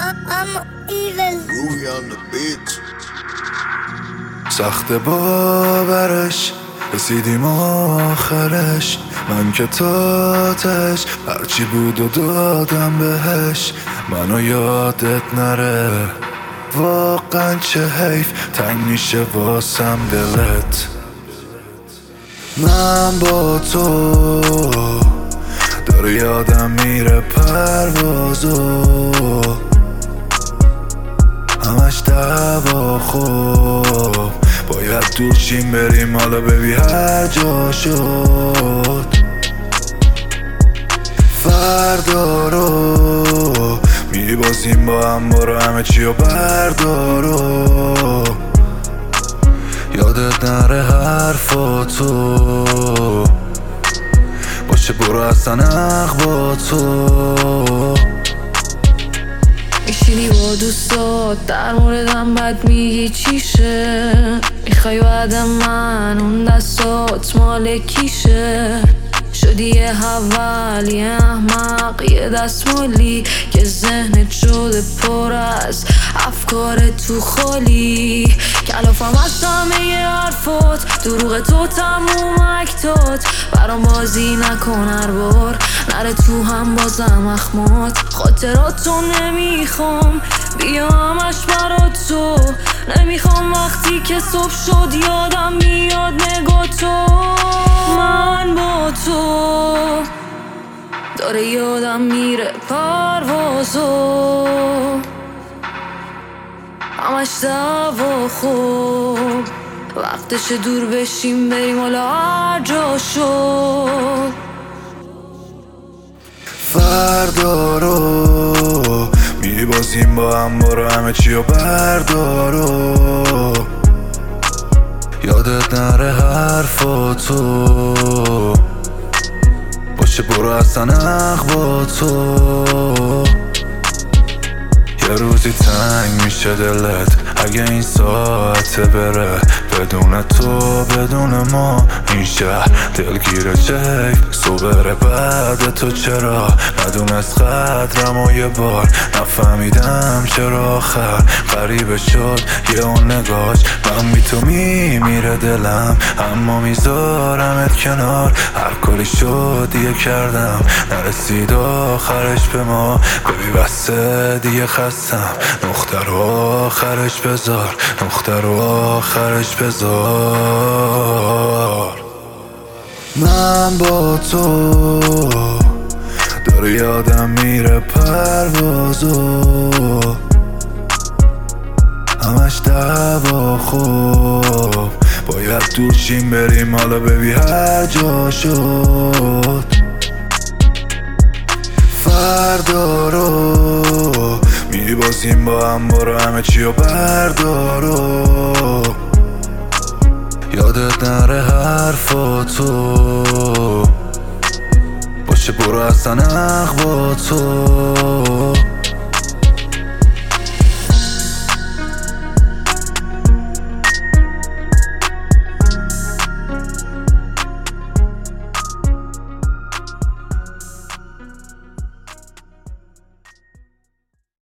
سخت باورش رسیدیم آخرش، من که تاتش هرچی بود و دادم بهش. منو یادت نره واقعا چه حیف، تنگ میشه واسم دلت. من با تو داره یادم میره پروازو، همش دعوا خوب باید دوشیم بریم، حالا ببی هر جا شد. فردا رو میبازیم با هم، برو همه چی رو بردارو. یادت نره حرفاتو باشه، برو اصلا با تو. میشینی با دوستات در موردم بد میگی چیشه، میخوای بعد من اون دستات مال کیشه. شدی یه حول یه احمق یه دستمالی که ذهنت شده پر از افکار تو خالی. کلافم از همه حرفات، دروغ تو تموم اکتات، برام بازی نکن هر بار نره تو هم بازم اخمات. خاطراتو نمیخوام بیا همش برا تو، نمیخوام وقتی که صبح شد یادم میاد نگاه تو. من با تو داره یادم میره پروازو، همش دعوا خوب وقتش دور بشیم بریم حالا هر جا شد. فردا رو میبازیم با هم، برو همه چی رو بردارو. یادت نره حرفاتو باشه، برو اصلا با تو. یه روزی تنگ میشه دلت اگه این ساعته بره، بدون تو بدون ما این شهر دلگیره. چه حیف صبح بره بعد تو، چرا ندونست قدرم و یه بار نفهمیدم چرا آخر غریبه شد یه اون نگاش. من بی تو میمیره دلم اما میذارمت کنار، هر کاری شد دیگه کردم نرسید آخرش به ما. ببی بسته دیگه خستم، نقطه رو آخرش بذار، نقطه رو آخرش بذار. من با تو داره یادم میره پروازو، همش دعوا خوب باید دوشیم بریم، حالا ببی هر جا شد. فردا رو میبازیم با هم، برو همه چی رو بردارو. یادت نره حرفاتو باشه، برو اصلا با تو.